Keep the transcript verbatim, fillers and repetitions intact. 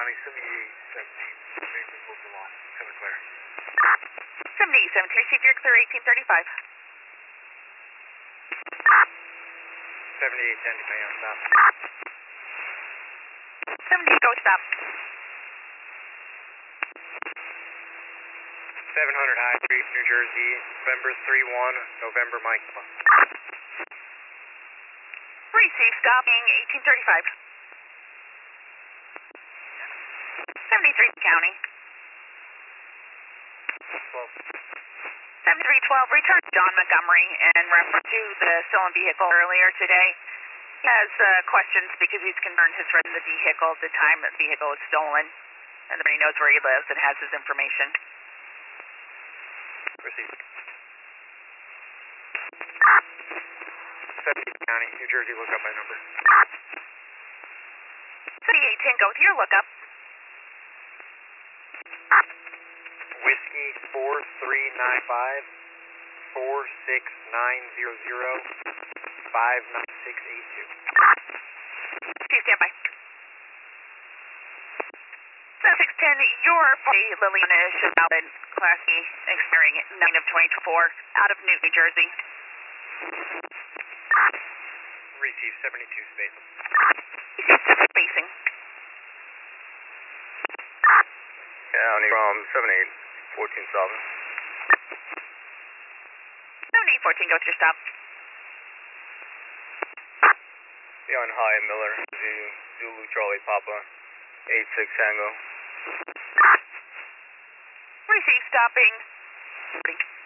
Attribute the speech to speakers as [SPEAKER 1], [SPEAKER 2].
[SPEAKER 1] County, seventy-eight seventeen, Mason moved along, seven clear.
[SPEAKER 2] seventy-eight seventeen, receive your clear eighteen thirty-five.
[SPEAKER 1] seventy-eight ten, depending on stop.
[SPEAKER 2] seventy-eight, go stop.
[SPEAKER 1] seven hundred High Street, New Jersey, November three one, November Mike.
[SPEAKER 2] Receive, stopping eighteen thirty-five. seventy-three County.
[SPEAKER 1] twelve.
[SPEAKER 2] seventy-three twelve, return John Montgomery in reference to the stolen vehicle earlier today. He has uh, questions because he's concerned his friend in the vehicle at the time that the vehicle was stolen. And then he knows where he lives and has his information.
[SPEAKER 1] Received. seventy County, New Jersey, look up my number.
[SPEAKER 2] seventy-eight ten, go to your lookup.
[SPEAKER 1] Whiskey four three nine five, four six nine zero zero, five nine six eight two.
[SPEAKER 2] Please stand by. seven six ten, your party, Liliana Cheval, Class E, expiring nine of twenty twenty-four, out of Newton, New Jersey.
[SPEAKER 1] Receive seventy-two space.
[SPEAKER 2] Spacing.
[SPEAKER 1] County from seven eight fourteen Southern.
[SPEAKER 2] seventy-eight fourteen, go to your stop.
[SPEAKER 1] Beyond High Miller, Zulu Charlie Papa, eight six Tango.
[SPEAKER 2] Receive, stopping.